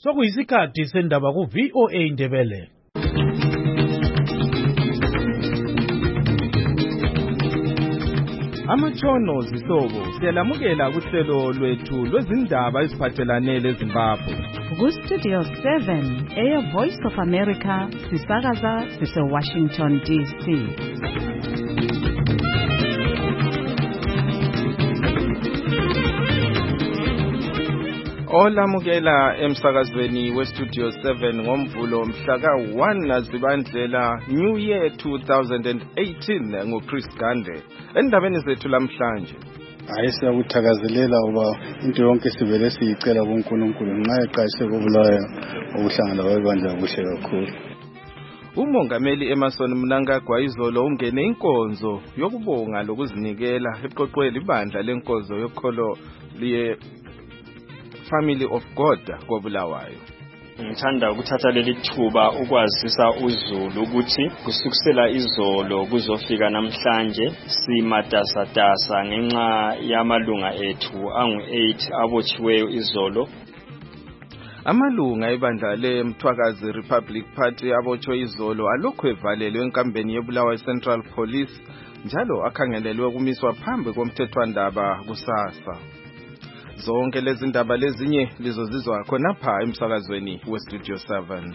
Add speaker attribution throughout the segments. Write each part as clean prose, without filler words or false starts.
Speaker 1: Sokuyisikhathi sendaba ku VOA Indebele.
Speaker 2: Amatshono zihlobo siyalamukela kuhlelo lwethu lwezindaba eziphathelane leZimbabwe.
Speaker 3: Ku-Studio 7 Air Voice of America sisakaza sise-Washington DC.
Speaker 2: Olamukela emsakazweni we-Studio 7 ngomvulo mhla ka-1 Nazibandlela New Year 2018 nguChris Gande. Endabeni zethu lamhlanje.
Speaker 4: Hayi siyakuthakazelela uba into yonke sivele siyicela kuNkulunkulu nxa eqayise kubulayo okuhlangana kwabanja kuhle kakhulu.
Speaker 2: Umongameli Emmerson Mnangagwa izolo ungene inkonzo yokubonga lokuzinikela eqoqweni ibandla lenkonzo yokholo liye Family of God koBulawayo.
Speaker 5: Ngithanda ukuthatha leli thuba ukwazisa uZulu ukuthi kusukisela izolo kuzofika namhlanje simatasatasa ngenxa yamalunga ethu angu-8 abotshiweyo izolo.
Speaker 2: Amalunga ebandla leMthwakazi Republic Party abotshwe izolo alokhu evalelwe enkambeni yeBulawayo Central Police njalo akhangelelwe ukumiswa phambi komthethwandaba kusasa. Zonke lezi ndaba lezinye lizozizwa khonapha emsakazweni weStudio 7.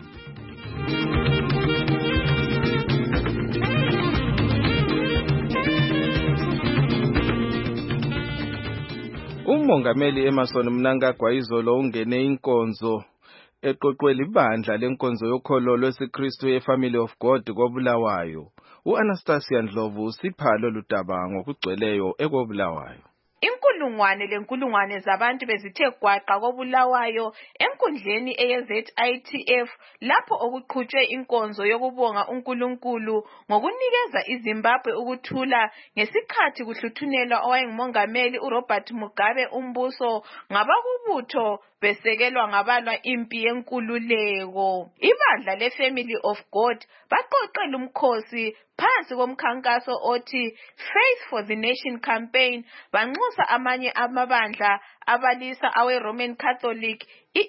Speaker 2: Umongameli Emmerson Mnangagwa izolo ungene inkonzo eqoqweni ibandla lenkonzo yokholo lwesiKristu yeFamily of God koBulawayo. U-Anastasia Ndlovu usiphalo ludaba ngokugcweleyo ekoBulawayo.
Speaker 6: Lenkulungwane zabantu bezithe gwaqa koBulawayo enkundleni eyeZITF lapho okuqhutshwe inkonzo yokubonga uNkulunkulu ngokunikeza iZimbabwe ukuthula ngesikhathi kuhluthunelwa owayengumongameli uRobert Mugabe umbuso ngabakubutho besekelwa ngabalwa impi yenkululeko. Ibandla leFamily of God baqoqela umkhosi phansi komkhankaso othi Faith for the Nation campaign banxusa amanye amabandla abalisa awe-Roman Catholic,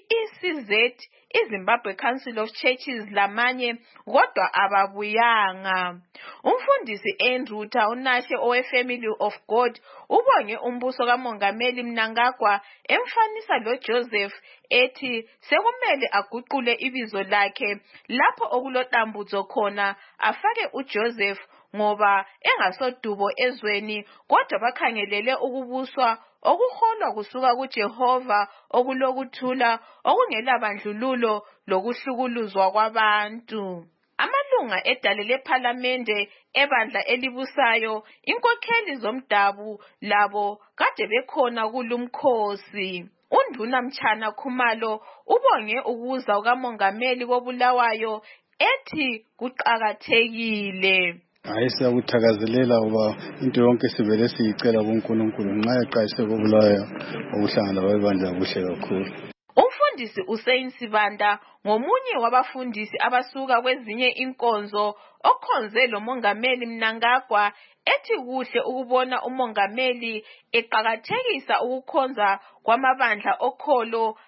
Speaker 6: i-ECZ, iZimbabwe Council of Churches lamanye kodwa ababuyanga. Umfundisi Andrew Taunashe owe-Family of God ubonge umbuso kamongameli Mnangagwa emfanisa loJoseph ethi sekumele aguqule ibizo lakhe lapho okulotambuzo khona afake uJoseph ngoba engasodubo ezweni kodwa bakhangelele ukubuswa okuholwa kusuka kuJehova okulokuthula okungela bandlululo lokuhlukuluzwa kwabantu. Amalunga edale lePhalamende ebandla elibusayo inkokheli zomdabu labo kade bekhona kulumkhosi. UNduna Mtshana Khumalo ubonge ukuza kukamongameli koBulawayo ethi kuqakathekile.
Speaker 4: Hayi siyakuthakazelela uba into yonke sivele siyicela kuNkulunkulu nxa eqayise kubulayo okuhlangana kwabanja kuhle kakhulu.
Speaker 6: Umfundisi Usain Sibanda ngomunye wabafundisi abasuka kwezinye inkonzo okhonze lo mongameli Mnangagwa ethi kuhle ukubona umongameli eqakathekisa ukukhonza kwamabandla okholo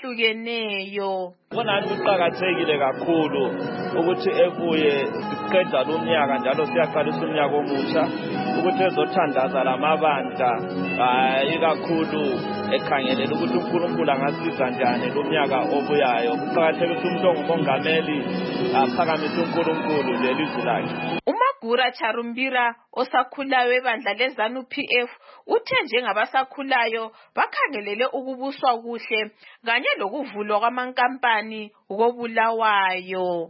Speaker 6: ahlukeneyo.
Speaker 7: Bona kuqakathekile kakhulu ukuthi ebuye siqeda lo mnyaka njalo siyaqalisa umnyaka omutsha ukuthi ezothandaza lamabandla ikakhulu ekhangelela ukuthi uNkulunkulu angasiza njani lo mnyaka obuyayo. Kuqakathekile ukuthi umuntu ongumongameli aphakamise uNkulunkulu lelizwi lakhe.
Speaker 6: Gura Charumbira osakhulayo ebandla leZANU-PF uthe njengabasakhulayo bakhangelele ukubuswa kuhle kanye lokuvulwa kwamankampani koBulawayo.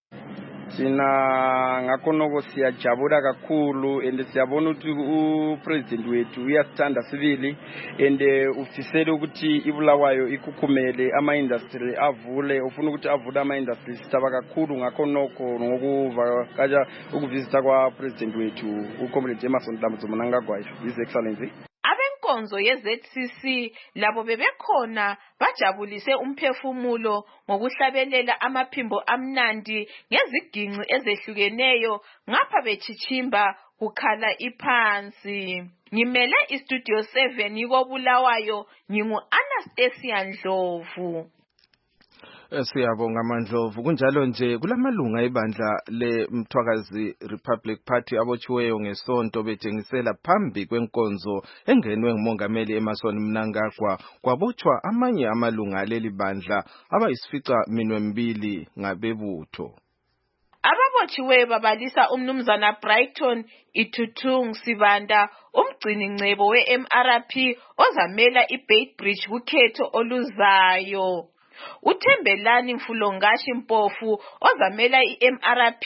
Speaker 8: Sina ngakhonoko siyajabula kakhulu and siyabona ukuthi upresident wethu uyasithanda sibili and ufisela ukuthi iBulawayo ikhukhumele ama-industry avule ufuna ukuthi avule ama-industry sithaba kakhulu ngakhonoko ngokuvakaja ukuvisita kwapresident wethu uComrade Emmerson Mnangagwa, His Excellency.
Speaker 6: Inkonzo yeZCC labo bebekhona bajabulise umphefumulo ngokuhlabelela amaphimbo amnandi ngeziginci ezehlukeneyo ngapha bechichimba kukhala iphansi. Ngimele iStudio 7 koBulawayo ngingu Anastasia Ndlovu.
Speaker 2: Siyabonga Mandlovu. Kunjalo nje kulamalunga ebandla leMthwakazi Republic Party abotshiweyo ngesonto betshengisela phambi kwenkonzo engenwe ngumongameli Emmerson Mnangagwa kwabotshwa amanye amalunga aleli bandla abayisifica minwe mbili ngabebutho.
Speaker 6: Ababotshiweyo babalisa umnumzana Brighton Itutung Sibanda, umgcini ngcebo we-MRP ozamela iBeitbridge kukhetho oluzayo. uThembelani Mfulongashi Mpofu ozamela iMRP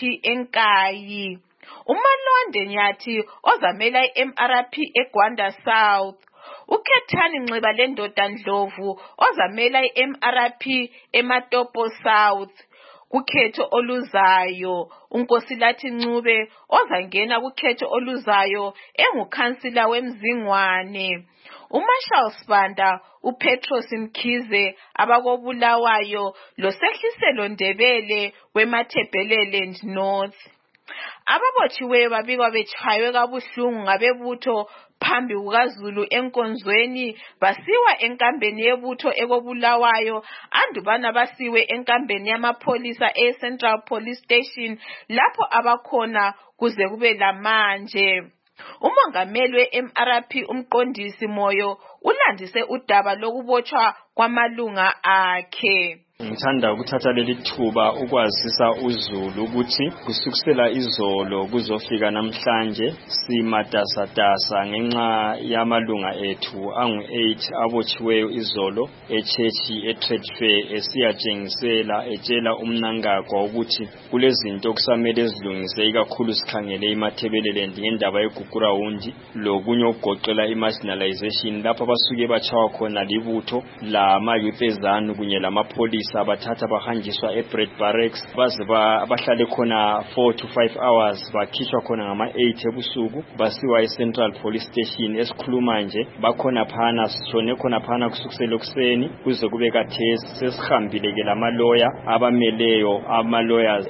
Speaker 6: eNkayi, uMalonde Nyathi ozamela iMRP eGwanda South, uKhethani Nxiba lendoda Ndlovu ozamela iMRP eMatopo South. Kukhetho oluzayo uNkosilathi Ncube ozangena kukhetho oluzayo engukhansila weMzingwane, uMarshall Sibanda, uPetros Mkhize abakobulawayo loSehliselo Ndebele weMathebeleland North. Ababotshiweyo babikwa betshaywe kabuhlungu ngabebutho phambi kukaZulu enkonzweni, basiwa enkambeni yebutho ekobulawayo andubana basiwe enkambeni yamapholisa eCentral Police Station lapho abakhona kuze kube lamanje. Umongameli we-MRP umqondisi Moyo ulandise udaba lokubotshwa kwamalunga akhe.
Speaker 5: Ngithanda ukuthatha leli thuba ukwazisa uZulu ukuthi kusukisela izolo kuzofika namhlanje simatasatasa ngenxa yamalunga ethu angu-8 abotshiweyo izolo echechi eTrade Fair esiyatshengisela etshela uMnangagwa ukuthi kulezinto okusamele ezilungise ikakhulu sikhangele iMathebeleland ngendaba yeGugurawundi lokunye okugoqela imarginalization lapho basuke batshawa khona libutho lama-youth ezanu kunye lamapholisa abathatha bahanjiswa eBread Barracks baze bahlale khona 4 to 5 hours bakhishwa khona ngama-8 ebusuku basiwa eCentral Police Station. Esikhuluma nje bakhona phana sishone khona phana kusukisela ekuseni kuze kube kathesi sesihambile ke lamaloya abameleyo ama-lawyers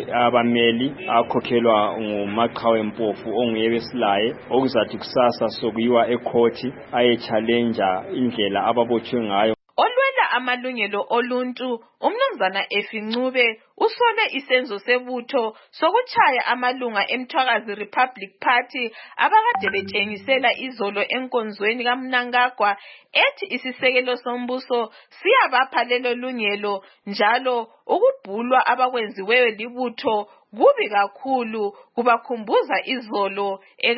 Speaker 5: abameli akhokhelwa nguMaqhawe Mpofu onguye besilaye okuzathi kusasa sokuyiwa ecourt aye-challenger indlela ababotshwe ngayo.
Speaker 6: Amalungelo oluntu umnumzana Efincube usole isenzo sebutho sokutshaya amalunga eMthwakazi Republic Party abakade betshengisela izolo enkonzweni kaMnangagwa ethi isisekelo sombuso siyabapha lelo lungelo njalo ukubhulwa abakwenziweyo libutho kubi kakhulu kubakhumbuza izolo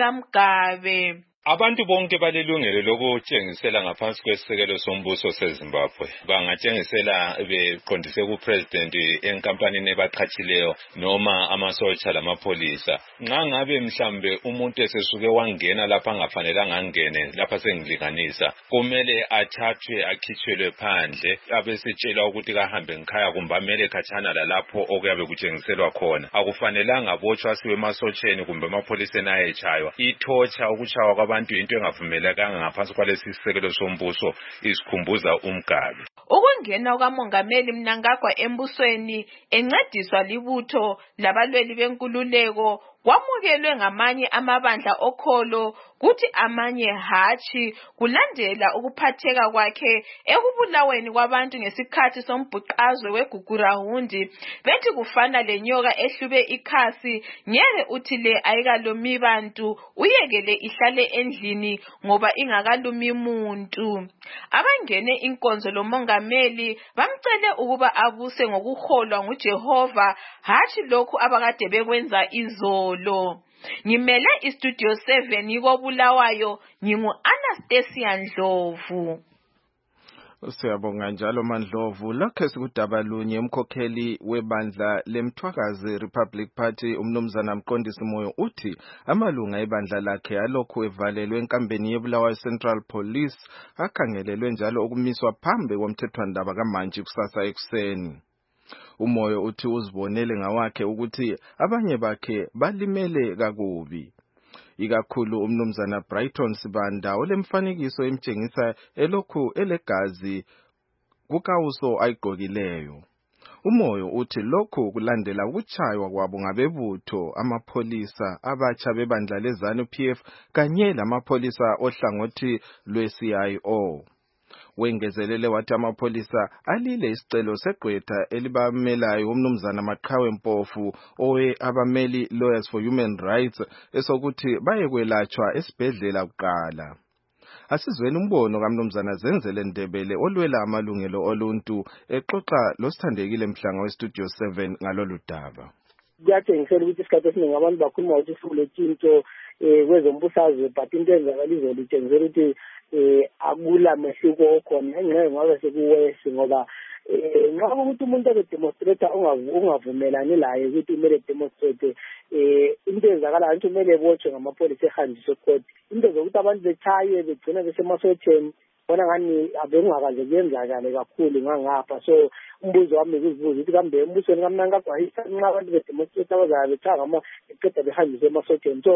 Speaker 6: ekamgabe.
Speaker 9: Abantu bonke balelungelo lokutshengisela ngaphansi kwesisekelo sombuso seZimbabwe. Bangatshengisela beqondise kupresident enkampanini ebaqhatshileyo noma amasotsha lamapholisa. Nxa ngabe mhlambe umuntu esesuke wangena lapha angafanelanga angene lapha sengilinganisa, kumele athathwe akhitshelwe phandle abesetshelwa ukuthi kahambe ngikhaya kumbe amele khatshana lalapho okuyabe kutshengiselwa khona. Akufanelanga abotshwa siwe emasotsheni kumbe emapholiseni ayetshaywa. Ithotsha ukutshaywa abantu into engavumelekanga ngaphansi kwalesi sisekelo sombuso isikhumbuza umgabe.
Speaker 6: Ukungena kwamongameli Mnangagwa embusweni encediswa libutho labalweli benkululeko kwamukelwe ngamanye amabandla okholo kuthi amanye hatshi kulandela ukuphatheka kwakhe ekubulaweni kwabantu ngesikhathi sombhuqazwe weGugurawundi. Bethi kufana lenyoka ehlube ikhasi ngeke uthi le ayikalumi bantu uyekele ihlale endlini ngoba ingakalumi muntu. Abangene inkonzo lomongameli bamcele ukuba abuse ngokuholwa nguJehova hatshi lokhu abakade bekwenza izolo. Ngimele iStudio 7 yikobulawayo ngingu-Anastasia Ndlovu.
Speaker 2: Siyabonga njalo Mandlovu. Lokho sikudaba lunye umkhokheli webandla leMthwakazi Republic Party umnumzana Mqondisi Moyo uthi amalunga ebandla lakhe alokhu evalelwe enkambeni yebulawayo Central Police akhangelelwe njalo ukumiswa phambi komthethwandaba kaMantshi kusasa ekuseni. Umoyo uthi uzibonele ngawakhe ukuthi abanye bakhe balimele kakubi. Ikakhulu umnumzana Brighton Sibanda olemfanekiso emtshengisa elokhu elegazi kukawuso ayigqokileyo. Umoyo uthi lokhu kulandela ukutshaywa kwabo ngabebutho amapholisa abatsha bebandla leZANU PF kanye lamapholisa ohlangothi lwe-CIO. Wengezelele wathi amapholisa alile isicelo segqwetha elibamelayo umnumzana Maqhawe Mpofu owe abameli Lawyers for Human Rights esokuthi bayekwelatshwa esibhedlela kuqala. Asizweni umbono kaMnumzana Zenzele Ndebele olwela amalungelo oluntu exoxa losithandekile Mhlanga weStudio 7 ngalolu daba.
Speaker 10: Kuyatshengisela ukuthi isikhathi esiningi abantu bakhuluma ukuthi sikuletshintsho kwezombusazwe but into enzakalizolo itshengisela ukuthi akula mehluko okhona engeke ngabe sekuwesi ngoba nxa ukuthi umuntu edemonstrate ungavumelani laye ukuthi kumele demonstrate into ezakalayo ukuthi kumele ebotshwe ngamapholisa ehanjiswe court into zokuthi abantu bechaye begcina besemasotheni bona ngani abengakaze kuyenzakale kakhulu ngangapha so umbuzo wami ukuzibuza ukuthi kambe embusweni kaMnangagwa nxa abantu bedemonstrate abazabe bechanga eqeda behanjiswe emasotheni so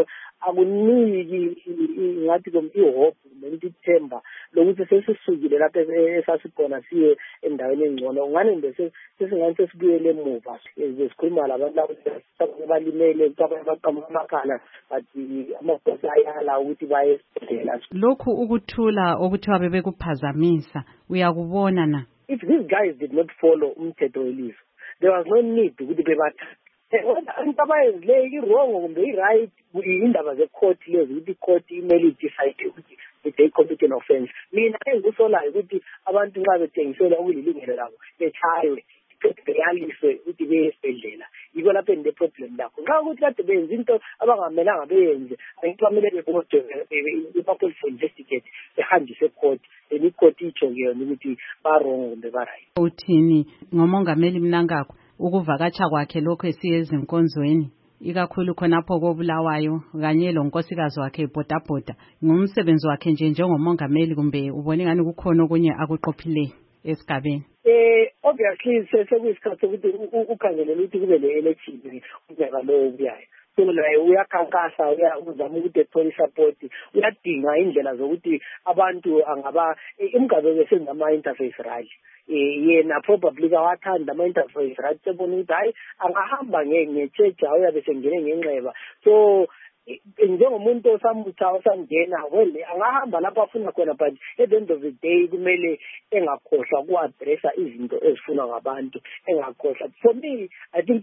Speaker 10: akuniki ngathi ihope nento ithemba lokuthi sesisukile lapha esasikhona siye endaweni engcono ngani nje sesingani sesibuyele emuva sikhuluma labantu abalimele abaqhamuka amakhala but amaphoyisa ayala ukuthi baye esibhedlela.
Speaker 3: Lokhu ukuthula okuthiwa bebekuphazamisa uyakubona na?
Speaker 10: If these guys did not follow umthetho welizwe, there was no need ukuthi bebathathe. Abantu abayenzileyo i-wrong kumbe i-right indaba ze-court lezi ukuthi i-court imele idecide ukuthi they commit an offense. Mina engikusolayo ukuthi abantu nxa bethengisela ukulilungelo labo betshaywe beyaliswe ukuthi beye esibhedlela yiko lapho ende problem lakho nxa ukuthi kade benza into abangamelanga beyenze angicamele bebodwe i-police investigate behanjise ecourt i-court itsho-ke yona ukuthi ba-wrong kumbe ba-right.
Speaker 3: Uthini ngomongameli Mnangagwa ukuvakatsha kwakhe lokho esiye ezinkonzweni ikakhulu khonapho koBulawayo kanye lonkosikazi wakhe ebhodabhoda ngumsebenzi wakhe nje njengomongameli kumbe ubone ngani kukhona okunye akuqophileyo esigabeni?
Speaker 10: Obviously sekuyisikhathi ukuthi ukhangelele ukuthi kube le-election unyaka lowo obuyayo so naye uyakhankasa uzama ukuthi ethole support uyadinga indlela zokuthi abantu angaba imigaba besenza ama-interface rally yena probably kawathanda ama-interface rally sebona ukuthi hayi angahamba nge-church uyabe sengene ngenxeba so njengomuntu osangena well angahamba lapho afuna khona but at the end of the day kumele engakhohlwa ku-addressa izinto ezifunwa ngabantu engakhohlwa. For me I think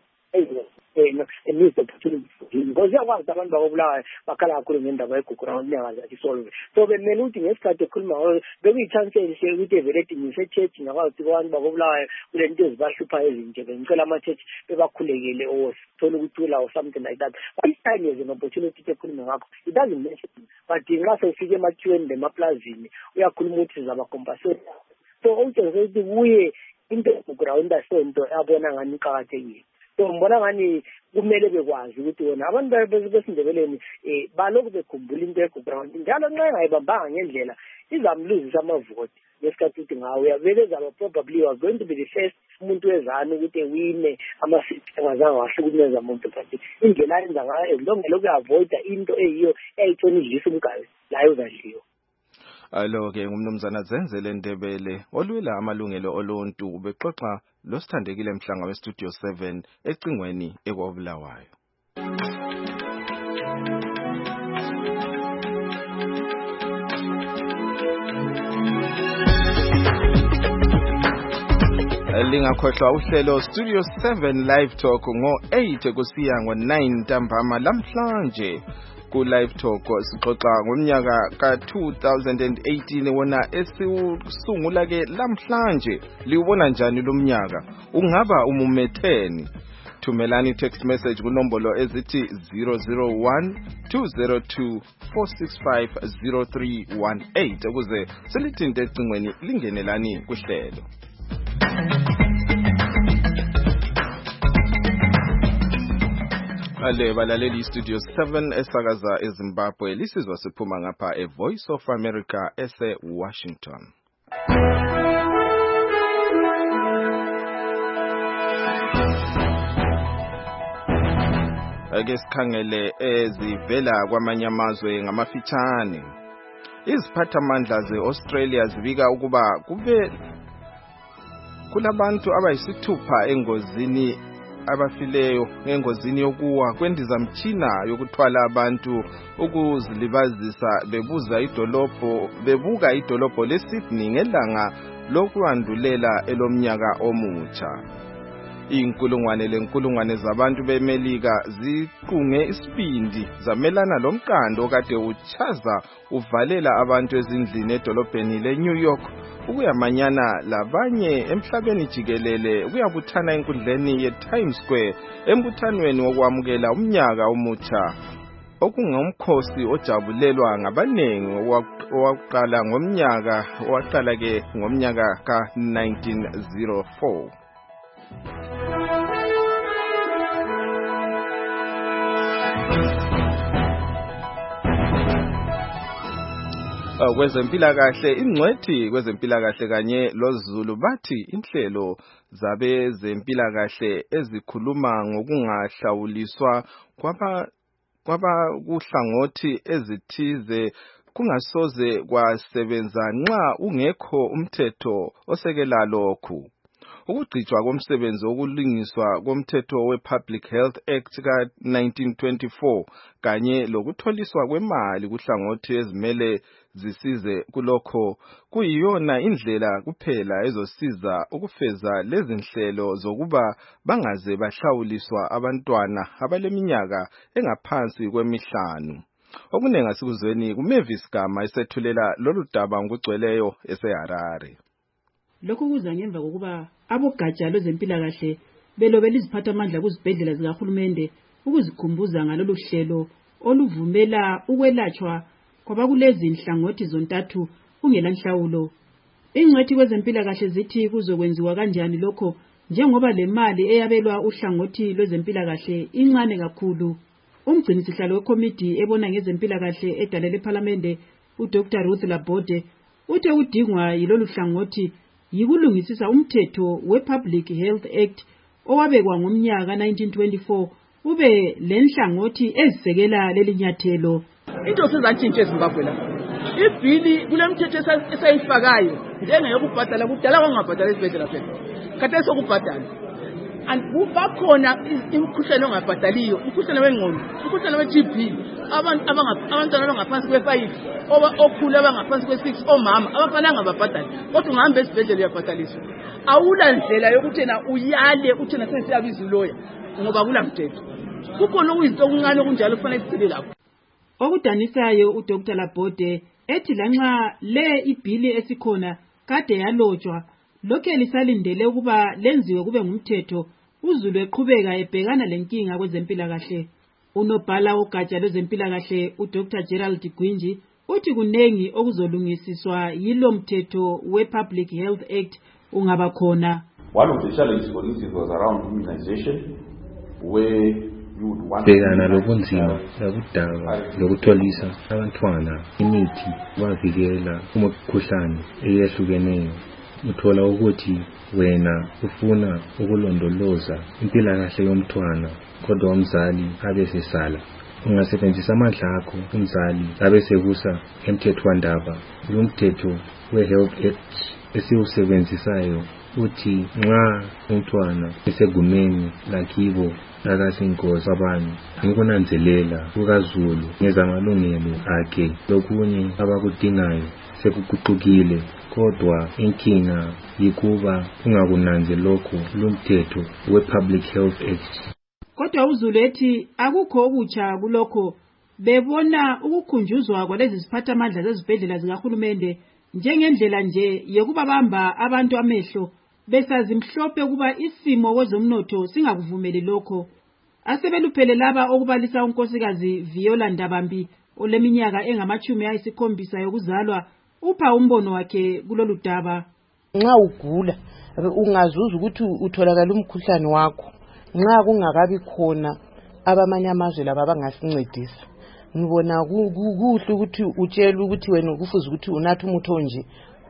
Speaker 10: a missed opportunity for him because uyakwazi abantu bakobulawayo bakhala kakhulu ngendaba yeGugurawuni unyakazathi isolwe so bemele ukuthi ngesikhathi ekhuluma bekuyi-chance enhle ukuthi evele edingise e-church ngakwazi ukuthi abantu bakobulawayo kule nto ezibahluphayo ezinje bengicela ama-church bebakhulekele or thola ukuthula or something like that but each time there's an opportunity to ekhulume ngakho it doesn't mention but nxa sewufike emakhiweni lemaplazini uyakhuluma ukuthi sizabakompasela so okutshengisa ukuthi kuye into yeGugurawuni asonto abona ngani iqakathekile. So mbona ngani kumele bekwazi ukuthi wona abantu besindebeleni balokhu bekhumbula into yeGugurawuni njalo nxa engayibambanga ngendlela izamluzisa amavoti ngesikhathi ukuthi ngawe uyavele zaba probably was going to be the first umuntu wezana ukuthi ewine ama-seats engazange wahlukumeza umuntu but indlela ayenza ngayo ezilongele ukuyi-avoida into eyiyo eyayitshona idlisa umgayo layo uzadliwa.
Speaker 2: Alo-ke ngumnumzana Zenzele Ndebele olwela amalungelo oluntu ubexoxa losithandekile Mhlanga weStudio 7 ecingweni ekwaBulawayo. Lingakhohlwa uhlelo Studio 7 Live Talk ngo-8 kusiya ngo-9 ntambama lamhlanje. Ku-Live Talk sixoxa ngomnyaka ka-2018 wona esiwusungula-ke lamhlanje. Liwubona njani lo mnyaka? Ungaba umumetheni? Thumelani text message kunombolo ezithi 001-202-465-0318 ukuze silithinte ecingweni lingenelani kuhlelo. Ale balaleli Studio 7 esakaza eZimbabwe lisizwa siphuma ngapha eVoice of America ese-Washington. Ake sikhangele ezivela kwamanye amazwe ngamafitshane. Iziphathamandla ze-Australia zibika ukuba kulabantu abayisithupha engozini abafileyo engozini yokuwa kwendizamtshina yokuthwala abantu ukuzilibazisa bebuka idolobho leSydney ngelanga lokwandulela elomnyaka omutsha. Inkulungwane zabantu beMelika ziqunge isibindi zamelana lomqando okade uchaza uvalela abantu ezindlini edolobheni leNew York ukuyamanyana labanye emhlabeni jikelele ukuyabuthana enkundleni yeTimes Square embuthanweni wokwamukela umnyaka omutsha okungumkhosi ojabulelwa ngabanengi owaqala ngomnyaka ka-1904. Kwezempilakahle, ingcwethi kwezempilakahle kanye loZulu bathi inhlelo zabezempilakahle ezikhuluma ngokungahlawuliswa kwabakuhlangothi ezithize kungasoze kwasebenza nxa ungekho umthetho osekela lokhu. Ukugcijwa komsebenzi wokulungiswa komthetho we-Public Health Act ka-1924 kanye lokutholiswa kwemali kuhlangothi ezimele zisize kulokho kuyiyona indlela kuphela ezosiza ukufeza lezi nhlelo zokuba bangaze bahlawuliswa abantwana abaleminyaka engaphansi kwemihlanu. Okunengi asikuzweni kuMavis Gama esethulela lolu daba ngokugcweleyo eseHarare.
Speaker 11: Lokhu kuza ngemva kokuba abogatsha lwezempilakahle belobela iziphathamandla kuzibhedlela zikahulumende ukuzikhumbuza ngalolu hlelo oluvumela ukwelatshwa kwabakulezi nhlangothi zontathu kungela nhlawulo. Ingcwethi kwezempilakahle zithi kuzokwenziwa kanjani lokho njengoba le mali eyabelwa uhlangothi lwezempilakahle incane kakhulu. Umgcinisihlalo wekomiti ebona ngezempilakahle edalele eParliamente uDr Ruth Laborde uthe udingwa yilolu hlangothi yikulungisisa umthetho we-Public Health Act owabekwa ngomnyaka 1924 ube lenhlangothi ezisekela lelinyathelo.
Speaker 12: Into sizatshintsha eZimbabwe la. Ibhili kulemthetho esayifakayo njengeyokubhadala kudala kwangabhadala esibhedlela phela. Kade sokubhadala. Bakhona imikhuhlane ongabhadaliyo, umkhuhlane wengqondo, umkhuhlane we-TB, abantwana abangaphansi kwe-5, okhulu abangaphansi kwe-6, omama abafananga babhadale. Kodwa ungahamba esibhedlela uyabhadaliswa. Awula ndlela yokuthi na uyale uthi na sensiyabiza uloya ngoba kulamthetho. Kukhona okuyizinto okuncane okunjalo kufanele sicile lapho.
Speaker 11: Okudanisayo uDr Laborde ethi lanxa le ibhili esikhona kade yalotshwa lokho lisalindele ukuba lenziwe kube ngumthetho uZulu eqhubeka ebhekana lenkinga kwezempilakahle. Unobhala ogatsha lwezempilakahle uDr Gerald Gwinji uthi kunengi okuzolungisiswa yilo mthetho we-Public Health Act ungaba khona.
Speaker 13: One of the challenges for instance was around immunization where
Speaker 14: bhekana lobunzima labudaba lokutholisa abantwana imithi bavikela kumkhuhlane eyehlukeneyo. Uthola ukuthi wena ufuna ukulondoloza impilakahle yomntwana kodwa umzali abesesala. Ungasebenzisa amandla akho umzali abesekusa emthethwandaba. Lo mthetho we-Health Act esiwusebenzisayo uthi nxa umntwana esegumeni lakibo akasingozi abanye ngikunanzelela kukaZulu ngezamalungelo akhe lokunye abakudingayo sekuguqukile kodwa inkinga yikuba ungakunanze lokho lumthetho we-Public Health Act.
Speaker 11: Kodwa uZulu ethi akukho okutsha kulokho bebona ukukhunjuzwa kwalezi ziphathamandla zezibhedlela zikahulumende njengendlela nje yokubabamba abantu amehlo besazi mhlophe kuba isimo kwezomnotho singakuvumeli lokho. Asebeluphele laba okubalisa unkosikazi Viola Ndabambi oleminyaka engama-70 yokuzalwa upha umbono wakhe kulolu daba.
Speaker 15: Nxa ugula ungazuza ukuthi utholakala umkhuhlane wakho nxa kungakabi khona abamanye amazwe laba bangasincedisa. Ngibona kuhle ukuthi utshela ukuthi wena kufuze ukuthi unathe umuthi onje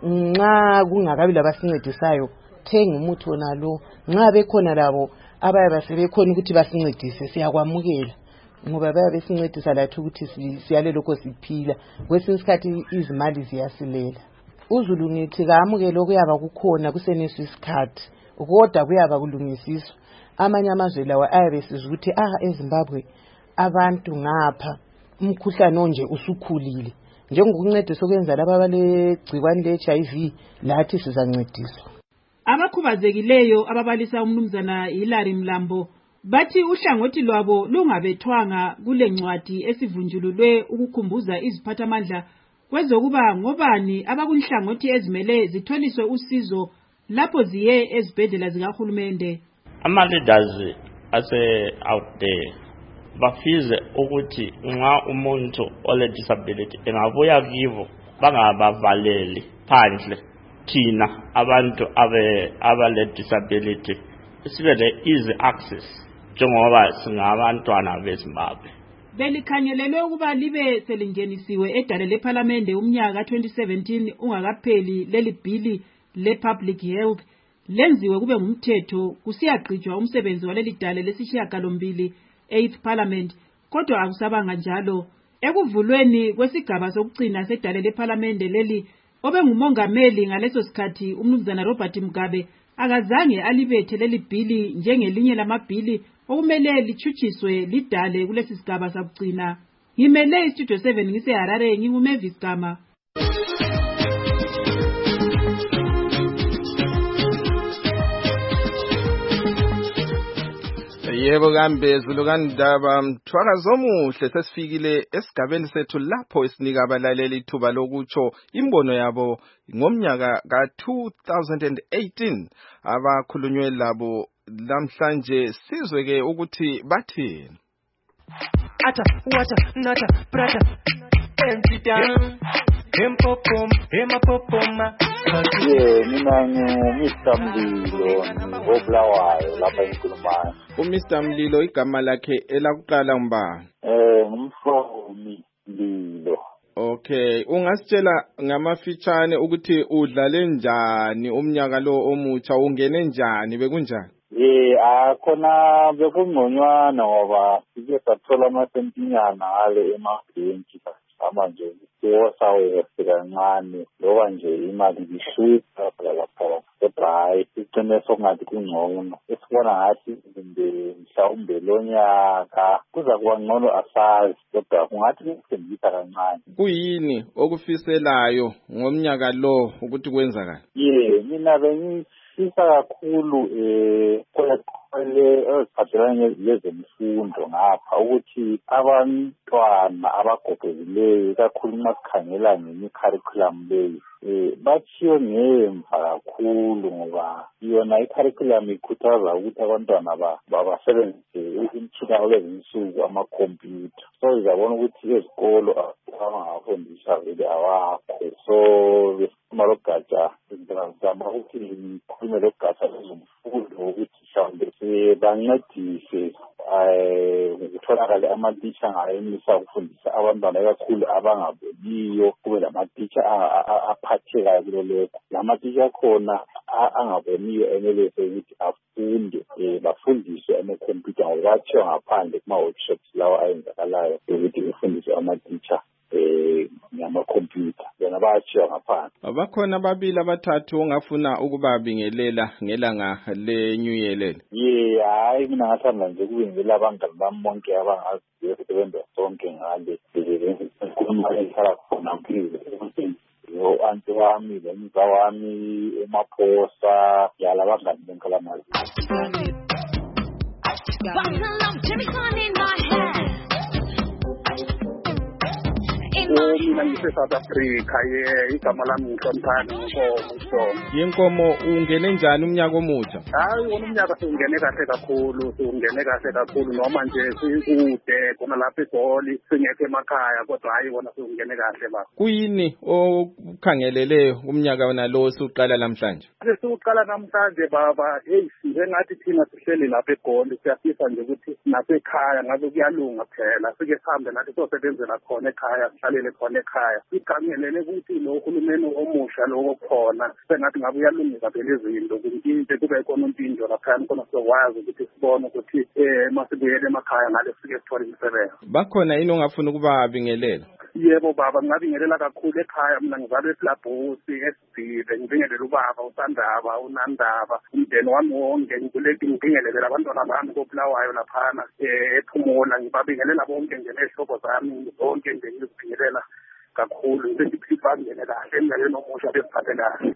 Speaker 15: nxa kungakabi labasincedisayo thenga umuthi onalo. Nxa bekhona labo abaye sebekhona ukuthi basincedise siyakwamukela ngoba baye besincedisa lathi ukuthi siyale lokho siphila. Kwesinye isikhathi izimali ziyasilela. uZulu ngithi kamukele okuyaba kukhona kuseneso isikhathi kodwa kuyaba kulungisiswa amanye amazwe lawa ayabe sizwa ukuthi eZimbabwe abantu ngapha umkhuhlane onje usukhulile. Njengokuncedisa ukwenza laba abalegcikwane le-HIV lathi sizancediswa.
Speaker 11: Abakhubazekileyo ababalisa umnumzana Hilary Mlambo bathi uhlangothi lwabo lungabethwanga kule ncwadi esivunjululwe ukukhumbuza iziphathamandla kwezokuba ngobani abakunhlangothi ezimele zitholiswe usizo lapho ziye ezibhedlela zikahulumende.
Speaker 16: Ama-leaders out there bafize ukuthi nxa umuntu ole-disability engabuya kibo bangabavaleli phandle thina abantu abale-disability sibe le-easy access njengoba singabantwana beZimbabwe.
Speaker 11: Belikhangelelwe ukuba libe selingenisiwe edale lephalamende umnyaka ka-2017 ungakapheli leli bhili le-public health lenziwe kube ngumthetho kusiyagqitshwa umsebenzi waleli dale lesishiyagalombili 8th Parliament, kodwa akusabanga njalo. Ekuvulweni kwesigaba sokugcina sedale lephalamende leli obengumongameli ngaleso sikhathi umnumzana Robert Mugabe akazange alibethe leli bhili njengelinye lamabhili okumele lichuchiswe lidale kulesi sigaba sakugcina. Ngimele istudio 7 ngiseHarare nginguMavis Gama.
Speaker 2: Yebo Kambezulu kaNdaba, mthwakazo omuhle sesifikile esigabeni sethu lapho esinika abalaleli ithuba lokutsho imbono yabo ngomnyaka ka-2018 abakhulunywe labo namhlanje. Sizwe ke ukuthi bathini.
Speaker 17: Ata wata nata prata empidam empopom emapopoma.
Speaker 18: Mina ngu-Mr. Mlilo ngobulawayo lapha eNkulumane.
Speaker 2: uMr Mlilo igama lakhe elakuqala ngubani?
Speaker 18: Ngumhlomi Mlilo.
Speaker 2: Okay, ungasitshela ngamafitshane ukuthi udlale njani umnyaka lo omutsha, ungene njani, bekunjani?
Speaker 18: Khona bekungconywana ngoba sike sathola amasentinyana ngale emabhenki manje sawuyese kancane loba nje imali ibishuta lapha kodwa hayi sigcine sokungathi kungcono. Esibona ngathi mhlawumbe lo nyaka kuza kuba ngcono asazi kodwa kungathi kusembisa kancane.
Speaker 2: Kuyini okufiselayo ngomnyaka lo ukuthi kwenzakala?
Speaker 18: Mina bengifisa kakhulu eziphathelane lezemfundo ngapha ukuthi abantwana abagogekileyo kakhulu nxa sikhangela ngemi-curriculum leyi bathiyo ngemva kakhulu ngoba yona i-curriculum ikhuthaza ukuthi abantwana basebenzise imitshina kulezinsuku amakhompyutha. So izabona ukuthi ezikolo abangafundisa vele awakho. So besifuna logatsha zama ukuthi likhulume logatsha lezemfundo ukuthi mhlawumbe bancedise kutholakale amatitsha angayenelisa ukufundisa abantwana kakhulu abangaboniyo, kube lamatitsha aphathekayo kulo lokho. Lamatitsha akhona angaboniyo enelise ukuthi afunde bafundiswe amakhompyutha ngoba bathiwa ngaphandle kuma-workshops lawa ayenzakalayo ukuthi kufundiswe amatitsha ngamakhompyutha bona bayashiya ngaphandle.
Speaker 2: Bakhona ababili abathathu ongafuna ukubabingelela ngelanga le-New Year leli?
Speaker 18: Hayi mina ngathanda nje ukubingelela abangani bami bonke abangaziyo ukuthi benza sonke ngale nkulumo ehlala khona mphile anti wami lomza wami eMaphosa yala abangani bonke lamazi.
Speaker 19: Mina ngise-South Africa igama lami ngihloniphani Nkomo.
Speaker 2: Yenkomo, ungene njani umnyaka omutsha?
Speaker 19: Hayi wona umnyaka siwungene kahle kakhulu noma nje sikude khona lapha eGoli singekho emakhaya kodwa hayi wona siwungene kahle baba.
Speaker 2: Kuyini okukhangelele umnyaka wona lo siuqala namhlanje?
Speaker 19: Siuqala namhlanje baba engathi thina sihleli lapha eGoli siyafisa nje ukuthi nasekhaya ngabe kuyalunga phela sike sihambe nathi sosebenzela khona ekhaya sihlale khona ekhaya sikhangelele ukuthi lo uhulumeni omusha lo khona sengathi ngabe uyalungisa phela izinto ukuthi kube khona umpinjo lapha khona sizokwazi ukuthi sibone ukuthi masibuyele emakhaya ngale sike sithole imisebenzi.
Speaker 2: Bakhona yini ongafuna ukuba bingelela?
Speaker 19: Yebo baba, ngingabingelela kakhulu ekhaya. Mina ngizalwe ePlabhosi eSidzibe, ngibingelele ubaba uSandaba, uNandaba, umndeni wami wonke. Ngibingelele abantwana bami koBulawayo laphana ePhumula. Ngibabingelela bonke nje nezihlobo zami zonke nje, ngizibingelela kakhulu. Ngiphila ngene kahle emnyakeni omusha besiphathe kahle.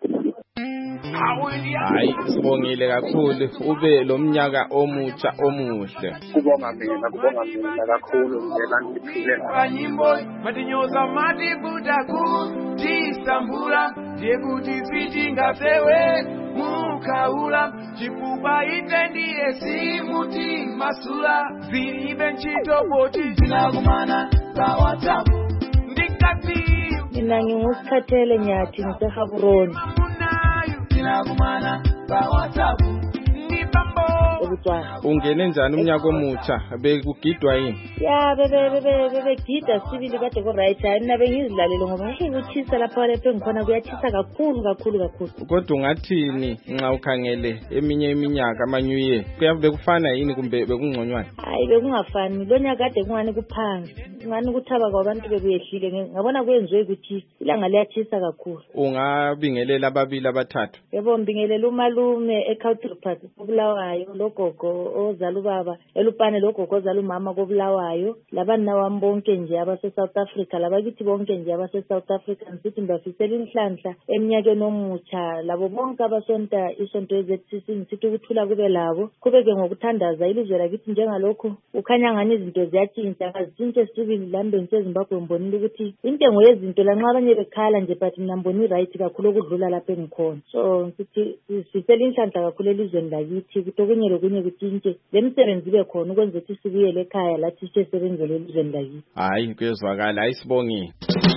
Speaker 2: Hayi, sibongile kakhulu ube lo mnyaka omutsha omuhle.
Speaker 19: Kubonga mina kakhulu ngena ngiphile
Speaker 17: Nyimbo matinyoza matibuta kutisambula Jekuti switi ngasewe mukaula Chipupa itendi esimuti masula Ziribe nchito poti zinakumana Sawatabu Ndikati
Speaker 20: Mina ngingusikhathele Nyathi ngiseHaburoni
Speaker 17: Zinakumana Sawatabu
Speaker 2: Ungene njani umnyaka omutsha bekugidwa yini?
Speaker 20: Ya bebegida sibili kade ku right hayi mina bengizilalele ngoba kuthisa lapha engikhona kuyathisa kakhulu.
Speaker 2: Kodwa ungathini nxa ukhangele eminye iminyaka ama new year kuyabe kufana yini kumbe bekungconywana?
Speaker 20: Hayi bekungafani lo nyaka kade kungani kuphansi ngani kuthaba kwabantu bekuyehlile ngabona kwenziwe ukuthi ilanga liyathisa kakhulu.
Speaker 2: Ungabingelela ababili abathathu?
Speaker 20: Yebo ngibingelela umalume eCountry Park koBulawayo logogo ozala ubaba elupane logogo ozala umama koBulawayo labana wami bonke nje abase South Africa labakithi bonke nje abase South Africa ngithi ngibafisela inhlanhla eminyakeni omutsha labo bonke abasonta isonto eZCC ngithi ukuthula kube labo kubeke ngokuthandaza ilizwe lakithi njengalokho ukhanya ngani izinto ziyatshintsha akazintshe sibili lambe nseZimbabwe mbonile ukuthi intengo yezinto lanxa abanye bekhala nje but mina mboni right kakhulu ukudlula lapha engikhona so ngithi sifisela inhlanhla kakhulu elizweni lakithi ukuthi okunye kutshintshe lemsebenzi ibe khona ukwenza ukuthi sibuyele ekhaya lathi sisebenzele elizweni lakithi.
Speaker 2: Hayi kuyezwakala ayisibongile.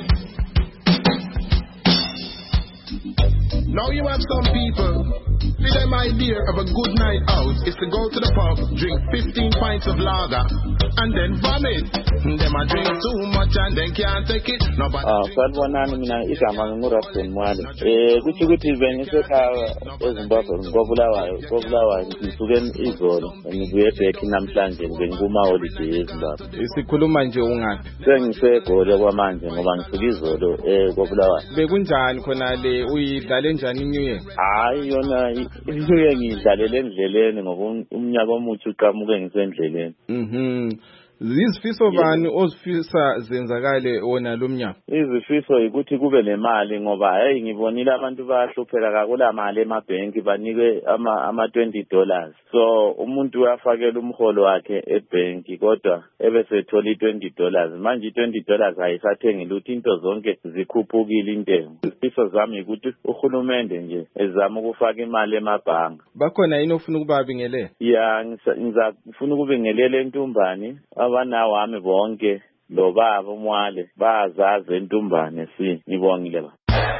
Speaker 21: Now you have some people, see them idea of a good night out is to go to the pub, drink 15 pints of lager, and then vomit. Them a drink too much and then can't take it.
Speaker 22: Salwanani mina igama ngingurasen Mwale. Kuthi bengisekhaya eZimbabwe ngoBulawayo ngisuke izolo ngibuye back namhlanje ngikuma holiday eZimbabwe.
Speaker 2: Isikhuluma nje ungaphi?
Speaker 22: Sengisegole kwamanje ngoba ngisuke izolo koBulawayo.
Speaker 2: Bekunjani khona le uyidlale njani New Year?
Speaker 22: Hayi yona New Year ngidlalele endleleni ngoba umnyaka omutsha uqhamuke ngisendleleni.
Speaker 2: Izifiso bani ozifisa zenzakale wona lo mnyaka?
Speaker 22: Izifiso ukuthi kube nemali ngoba hey ngibonile abantu bayahlupheka kakula mali emabhenki banikwe ama $20. So umuntu uyafakela umholo wakhe ebhenki kodwa ebese ethola $20. Manje $20 ayisathengi lutho into zonke zikhuphukile intengo. Izifiso zami ukuthi uhulumende nje ezama ukufaka imali emabhanga.
Speaker 2: Bakhona yini ofuna ukubabingelela?
Speaker 22: Ya ngizafuna ukubingelela entumbani abana wami bonke lo baba uMwale bazaze entumbane ngibongile ba.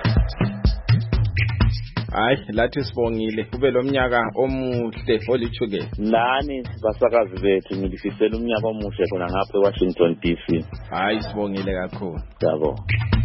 Speaker 2: Hayi lathi sibongile kube lo mnyaka omuhle olithukela.
Speaker 22: Lani basakazi bethu ngilifisela umnyaka omuhle khona ngapha eWashington DC.
Speaker 2: Hayi sibongile kakhulu.
Speaker 22: Yabo.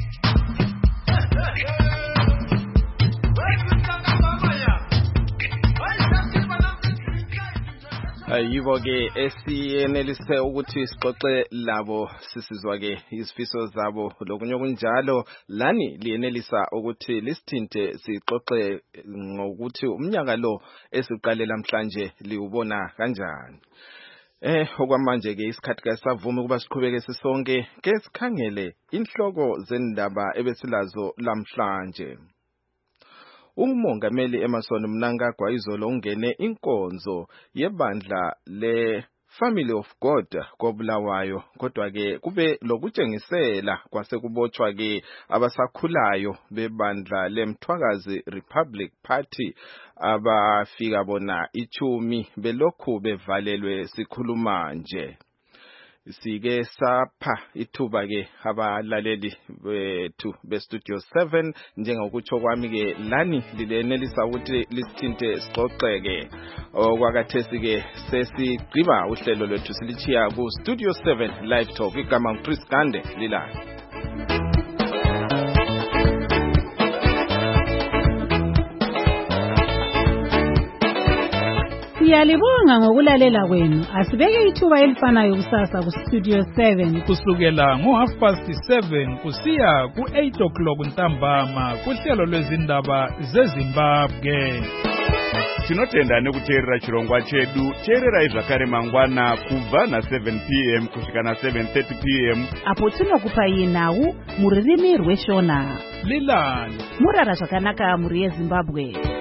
Speaker 2: Yibo ke esiyenelise ukuthi sixoxe labo sisizwa ke izifiso zabo lokunye kunjalo lani liyenelisa ukuthi lisithinte sixoxe ngokuthi umnyaka lo esiqalela namhlanje liubona kanjani. Okwamanje ke isikhathi kasavuma ukuba siqhubeke sisonke ke sikhangele inhloko zendaba ebesilazo namhlanje. Umongameli Emmerson Mnangagwa izolo ungene inkonzo yebandla le Family of God koBulawayo kodwa ke kube lokutshengisela kwasekubotshwa ke abasakhulayo bebandla leMthwakazi Republic Party abafika bona 10 belokhu bevalelwe sikhuluma nje. Sike sapha ithuba ke abalaleli bethu beStudio 7 njengokutsho kwami ke lani lilenelisa ukuthi lisithinte sixoxeke okwakathesi ke sesigqiba uhlelo lwethu silichiya ku Studio 7 Live Talk igama uChris Gande lila.
Speaker 11: Siyalibonga ngokulalela kwenu. Asibeke ithuba elifanayo kusasa ku Studio 7
Speaker 1: kusukela ngo7:30 kusiya ku8 ntambama kuhlelo lwezindaba zeZimbabwe.
Speaker 4: Tinotenda nekuteerera chirongwa chedu. Teererai zvakare mangwana kubva na7 p.m. kusvika na7:30 p.m.
Speaker 23: apo tinokupai nhau muririmi rweshona.
Speaker 1: Lilani
Speaker 23: murara zvakanaka muri yeZimbabwe.